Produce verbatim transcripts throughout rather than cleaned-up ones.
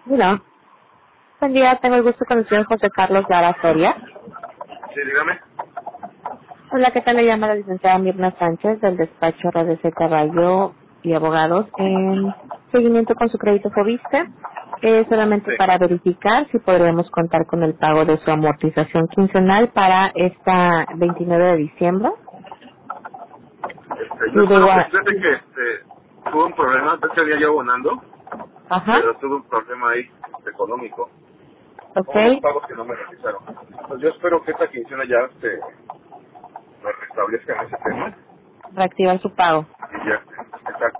Hola. Buen día, tengo el gusto con el señor José Carlos Lara Soria. Sí, dígame. Hola, ¿qué tal? Le llama la licenciada Mirna Sánchez del despacho R D C Caballo y Abogados en seguimiento con su crédito Fobiste. Eh, solamente Sí. para verificar si podremos contar con el pago de su amortización quincenal para esta veintinueve de diciembre. Este, yo Y de espero que igual, fíjate que este, tuve un problema, ese día yo abonando, ajá, pero tuve un problema ahí económico. ok, Con unos pagos que no me realizaron. Pues yo espero que esta quincena ya este, me restablezcan ese tema. reactivar su pago. Y ya, exacto.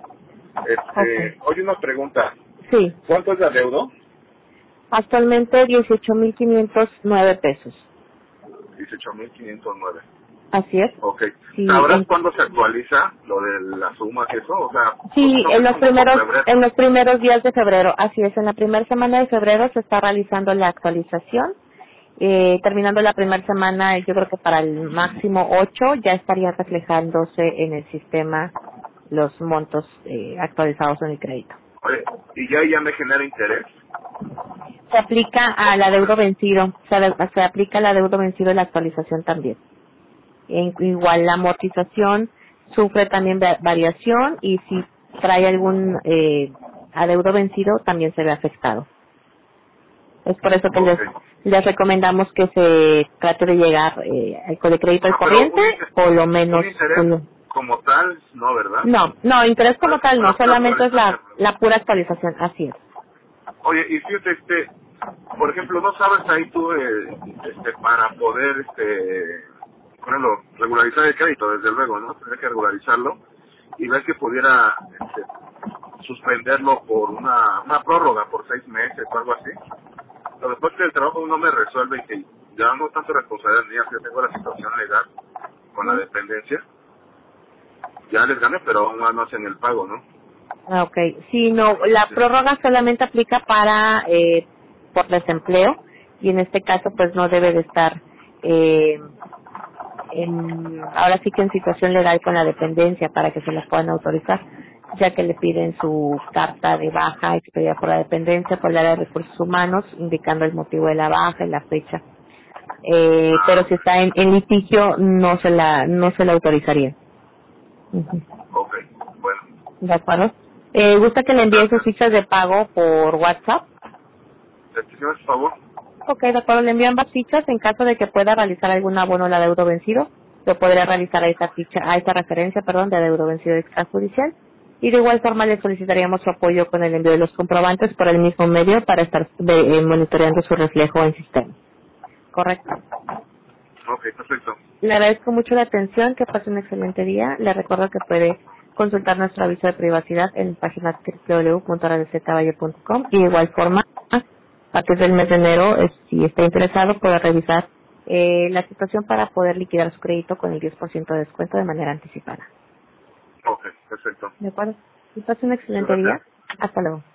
Ok, Este, oye, una pregunta. sí, ¿Cuánto es la deuda? actualmente dieciocho mil quinientos nueve pesos. dieciocho mil quinientos nueve. Así es. Ok. Sí, ¿Sabrás en cuándo se actualiza lo de las sumas y eso? O sea, porque Sí, creo que en es los como por primeros, febrero. en los primeros días de febrero, así es, en la primera semana de febrero se está realizando la actualización, eh, terminando la primera semana, yo creo que para el máximo ocho ya estaría reflejándose en el sistema los montos eh, actualizados en el crédito. Oye, y ya ya me genera interés. Se aplica a la deuda vencido, se, se aplica a la deuda vencido y la actualización también. En- igual la amortización sufre también va- variación y si trae algún eh, adeudo vencido también se ve afectado. Es por eso que Ok. les, les recomendamos que se trate de llegar eh, al co- de crédito al Ah, pero corriente un, inter- o lo un menos. o interés lo- como tal, no, ¿verdad? no, no, interés como Es tal una no, pura solamente es la, actualización. la pura actualización, así es. Oye, y fíjate, este, por ejemplo, ¿no sabes ahí tú, eh, este, para poder, este, ponerlo, regularizar el crédito, desde luego, ¿no? Tendría que regularizarlo y ver que pudiera, este, suspenderlo por una, una prórroga por seis meses o algo así. Pero después que el trabajo no me resuelve y que ya no tanto responsabilidad mía, que yo tengo la situación legal con la dependencia, ya les gané, pero aún no hacen el pago, ¿no? Ah, ok. Sí, no, la Sí. prórroga solamente aplica para eh, por desempleo y en este caso pues no debe de estar eh, en, ahora sí que en situación legal con la dependencia para que se la puedan autorizar, ya que le piden su carta de baja expedida por la dependencia por el área de recursos humanos, indicando el motivo de la baja y la fecha. Eh, Ah, pero si ok. está en, en litigio no se la no se la autorizaría. Ujú. Ok, bueno, ¿De acuerdo? Eh, ¿Gusta que le envíe sus gracias. fichas de pago por WhatsApp? ¿Te hicieron su favor? Ok, de acuerdo, le envío ambas fichas en caso de que pueda realizar algún abono al adeudo vencido. Lo podría realizar a esa ficha, a esa referencia, perdón, de adeudo vencido extrajudicial. Y de igual forma le solicitaríamos su apoyo con el envío de los comprobantes por el mismo medio para estar de- eh, monitoreando su reflejo en sistema. Correcto. Ok, perfecto. Le agradezco mucho la atención, que pase un excelente día. Le recuerdo que puede consultar nuestro aviso de privacidad en la página doble u doble u doble u punto radio c caballo punto com y de igual forma, a partir del mes de enero, eh, si está interesado, puede revisar eh, la situación para poder liquidar su crédito con el diez por ciento de descuento de manera anticipada. Ok, perfecto. ¿De acuerdo? Que pase un Muchas excelente día. gracias. Hasta luego.